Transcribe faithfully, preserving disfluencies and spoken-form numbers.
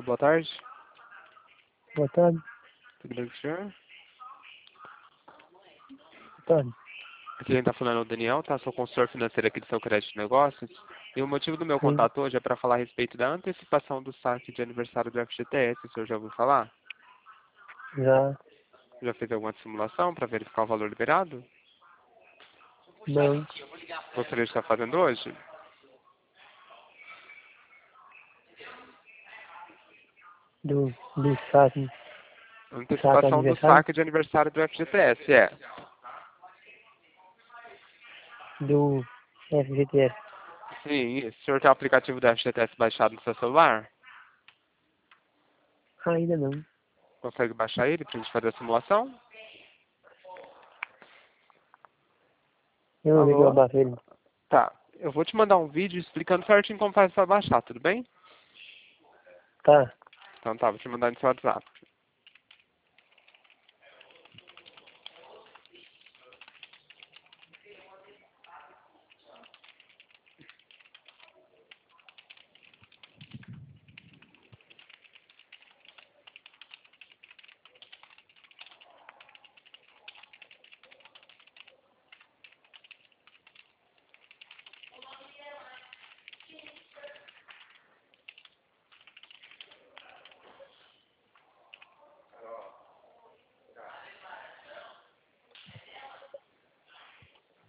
boa tarde. Boa tarde. Tudo bem com o senhor? Boa tarde. Aqui quem está falando é o Daniel, tá? Sou consultor financeiro aqui do Seu Crédito de Negócios. E o motivo do meu Sim. contato hoje é para falar a respeito da antecipação do saque de aniversário do F G T S. O senhor já ouviu falar? Já. Já fez alguma simulação para verificar o valor liberado? Não. Gostaria de estar fazendo hoje? Do, do saque. Saque Antecipação do aniversário. saque de aniversário do F G T S, é. Do F G T S. Sim, isso. O senhor tem o aplicativo do F G T S baixado no seu celular? Ainda não. Consegue baixar ele para a gente fazer a simulação? Eu não vi que eu Alô? abaixei ele. Tá. Eu vou te mandar um vídeo explicando certinho como faz para baixar, tudo bem? Tá. Então tá, vou te mandar no seu WhatsApp.